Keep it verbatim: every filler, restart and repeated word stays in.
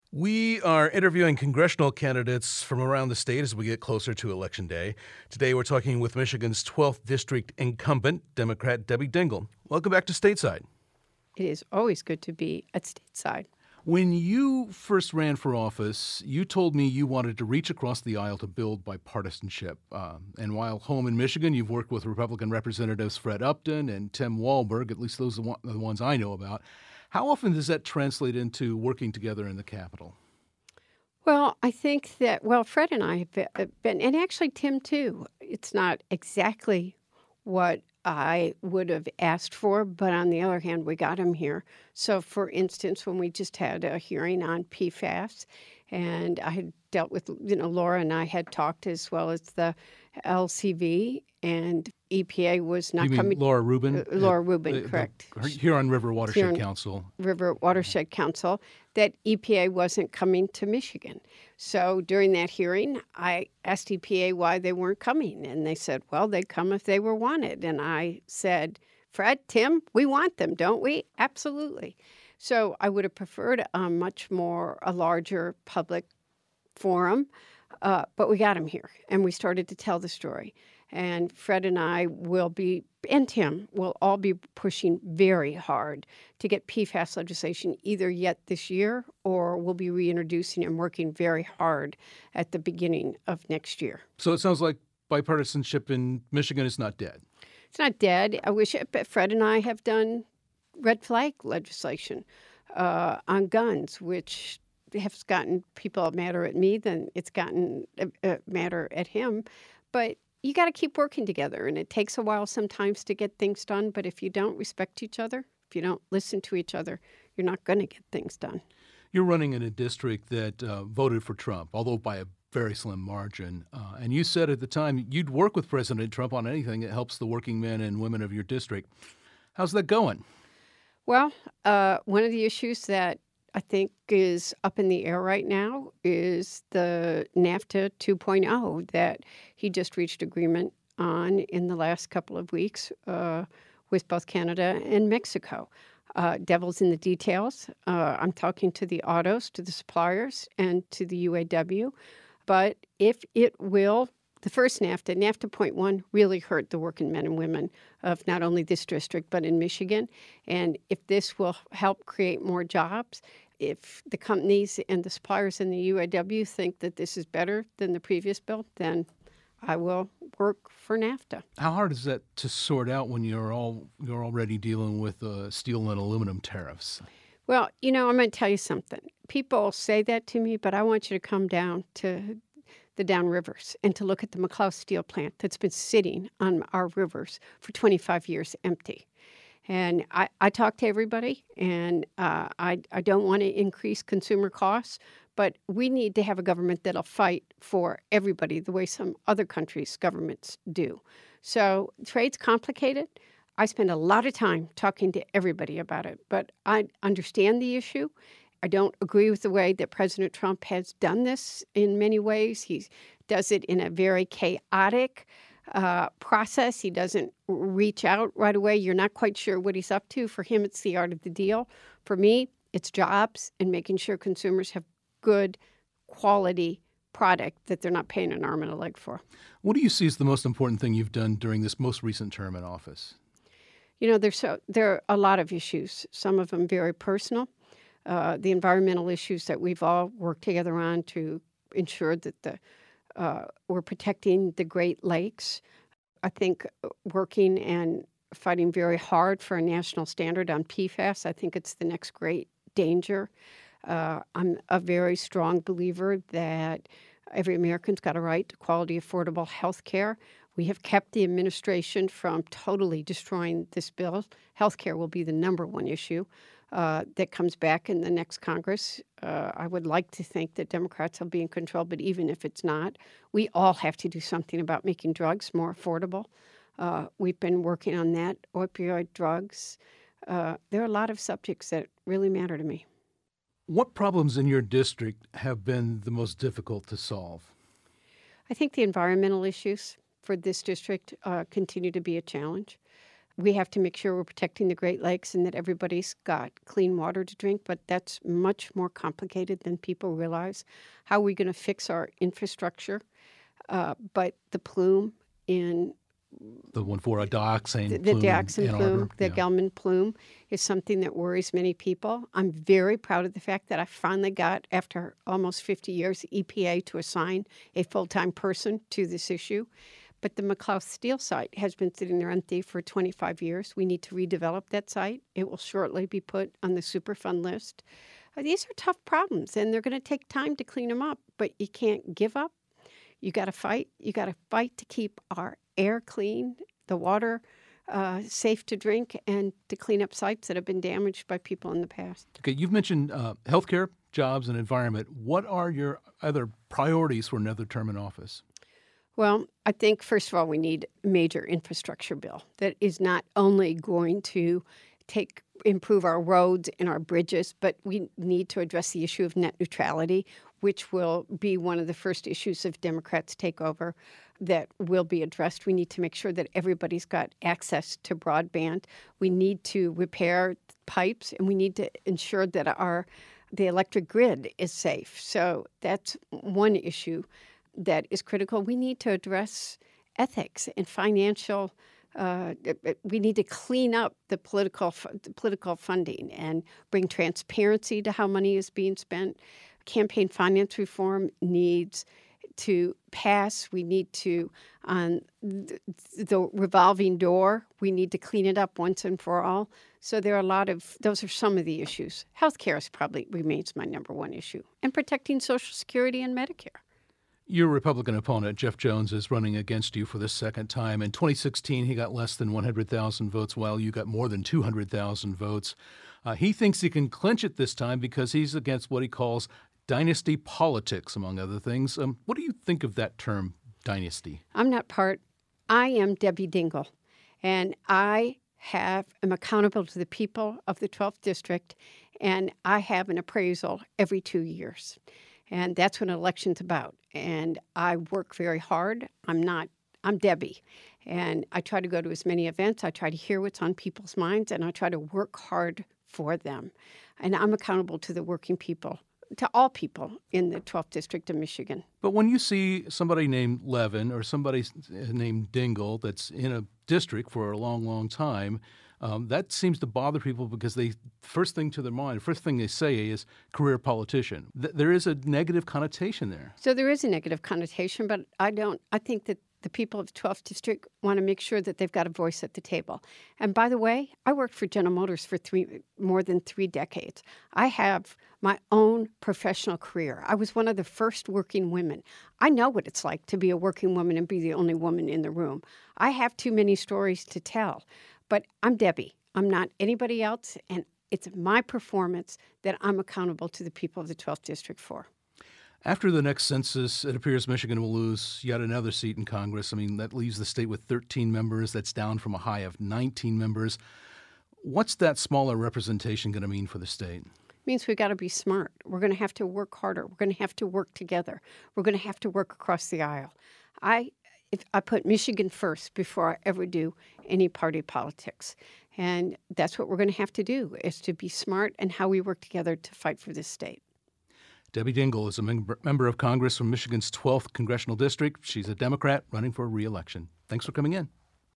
We are interviewing congressional candidates from around the state as we get closer to Election Day. Today we're talking with Michigan's twelfth District incumbent, Democrat Debbie Dingell. Welcome back to Stateside. It is always good to be at Stateside. When you first ran for office, you told me you wanted to reach across the aisle to build bipartisanship. Um, and while home in Michigan, you've worked with Republican Representatives Fred Upton and Tim Walberg, at least those are the ones I know about. How often does that translate into working together in the Capitol? Well, I think that, well, Fred and I have been, and actually Tim too, it's not exactly what I would have asked for, but on the other hand, we got him here. So, for instance, when we just had a hearing on P FAS, and I had dealt with, you know, Laura and I had talked as well as the L C V, and E P A was not you mean coming. Laura Rubin? Uh, Laura Rubin, uh, correct. The Huron River Watershed Huron Council. River Watershed Council, that E P A wasn't coming to Michigan. So during that hearing, I asked E P A why they weren't coming, and they said, well, they'd come if they were wanted. And I said, Fred, Tim, we want them, don't we? Absolutely. So I would have preferred a much more, a larger public forum, uh, but we got them here, and we started to tell the story. And Fred and I will be, and Tim, will all be pushing very hard to get P FAS legislation either yet this year, or we'll be reintroducing and working very hard at the beginning of next year. So it sounds like bipartisanship in Michigan is not dead. It's not dead. I wish it, but Fred and I have done red flag legislation uh, on guns, which has gotten people madder at me than it's gotten uh, madder at him. But you got to keep working together, and it takes a while sometimes to get things done. But if you don't respect each other, if you don't listen to each other, you're not going to get things done. You're running in a district that uh, voted for Trump, although by a very slim margin. Uh, and you said at the time you'd work with President Trump on anything that helps the working men and women of your district. How's that going? Well, uh, one of the issues that I think is up in the air right now is the NAFTA two point oh that he just reached agreement on in the last couple of weeks uh, with both Canada and Mexico. Uh, devil's in the details. Uh, I'm talking to the autos, to the suppliers, and to the U A W. But if it will, the first NAFTA, NAFTA point one, really hurt the working men and women of not only this district, but in Michigan. And if this will help create more jobs, if the companies and the suppliers in the U A W think that this is better than the previous bill, then I will work for NAFTA. How hard is that to sort out when you're all you're already dealing with uh, steel and aluminum tariffs? Well, you know, I'm going to tell you something. People say that to me, but I want you to come down to the downrivers and to look at the McLeod Steel plant that's been sitting on our rivers for twenty-five years empty. And I, I talk to everybody, and uh, I, I don't want to increase consumer costs, but we need to have a government that'll fight for everybody the way some other countries' governments do. So trade's complicated. I spend a lot of time talking to everybody about it, but I understand the issue. I don't agree with the way that President Trump has done this in many ways. He does it in a very chaotic uh, process. He doesn't reach out right away. You're not quite sure what he's up to. For him, it's the art of the deal. For me, it's jobs and making sure consumers have good quality product that they're not paying an arm and a leg for. What do you see as the most important thing you've done during this most recent term in office? You know, there's so, there are a lot of issues, some of them very personal. Uh, the environmental issues that we've all worked together on to ensure that the uh, we're protecting the Great Lakes. I think working and fighting very hard for a national standard on P FAS, I think it's the next great danger. Uh, I'm a very strong believer that every American's got a right to quality, affordable health care. We have kept the administration from totally destroying this bill. Health care will be the number one issue uh, that comes back in the next Congress. Uh, I would like to think that Democrats will be in control, but even if it's not, we all have to do something about making drugs more affordable. Uh, we've been working on that, opioid drugs. Uh, there are a lot of subjects that really matter to me. What problems in your district have been the most difficult to solve? I think the environmental issues for this district uh, continue to be a challenge. we have to make sure we're protecting the Great Lakes and that everybody's got clean water to drink, but that's much more complicated than people realize. How are we going to fix our infrastructure? Uh, but the plume in The one for a dioxane the, plume the in dioxin Ann plume, Arbor. the Yeah. Gelman plume, is something that worries many people. I'm very proud of the fact that I finally got, after almost fifty years, E P A to assign a full-time person to this issue. But the McLeod Steel site has been sitting there empty for twenty-five years. We need to redevelop that site. It will shortly be put on the Superfund list. Uh, these are tough problems, and they're going to take time to clean them up, but you can't give up. You got to fight. You got to fight to keep our air clean, the water uh, safe to drink, and to clean up sites that have been damaged by people in the past. Okay, you've mentioned uh, healthcare, jobs, and environment. What are your other priorities for another term in office? Well, I think, first of all, we need a major infrastructure bill that is not only going to take improve our roads and our bridges, but we need to address the issue of net neutrality, which will be one of the first issues if Democrats take over that will be addressed. We need to make sure that everybody's got access to broadband. We need to repair pipes, and we need to ensure that our the electric grid is safe. So that's one issue that is critical. We need to address ethics and financial. Uh, we need to clean up the political the political funding and bring transparency to how money is being spent. Campaign finance reform needs to pass. We need to, on the, the revolving door, we need to clean it up once and for all. So there are a lot of, those are some of the issues. Healthcare is probably remains my number one issue, and protecting Social Security and Medicare. Your Republican opponent, Jeff Jones, is running against you for the second time. In twenty sixteen, he got less than one hundred thousand votes, while you got more than two hundred thousand votes. Uh, he thinks he can clinch it this time because he's against what he calls dynasty politics, among other things. Um, what do you think of that term, dynasty? I'm not part. I am Debbie Dingell, and I have am accountable to the people of the twelfth District, and I have an appraisal every two years. And that's what an election's about. And I work very hard. I'm not, I'm Debbie. And I try to go to as many events. I try to hear what's on people's minds, and I try to work hard for them. And I'm accountable to the working people, to all people in the twelfth District of Michigan. But when you see somebody named Levin or somebody named Dingell that's in a district for a long, long time, Um, that seems to bother people because they first thing to their mind, first thing they say is career politician. Th- there is a negative connotation there. So there is a negative connotation, but I don't. I think that the people of the twelfth District want to make sure that they've got a voice at the table. And by the way, I worked for General Motors for three more than three decades. I have my own professional career. I was one of the first working women. I know what it's like to be a working woman and be the only woman in the room. I have too many stories to tell. But I'm Debbie. I'm not anybody else, and it's my performance that I'm accountable to the people of the twelfth District for. After the next census, it appears Michigan will lose yet another seat in Congress. I mean, that leaves the state with thirteen members. That's down from a high of nineteen members. What's that smaller representation going to mean for the state? It means we've got to be smart. We're going to have to work harder. We're going to have to work together. We're going to have to work across the aisle. I If I put Michigan first before I ever do any party politics. And that's what we're going to have to do, is to be smart in how we work together to fight for this state. Debbie Dingell is a member, member of Congress from Michigan's twelfth Congressional District. She's a Democrat running for re-election. Thanks for coming in.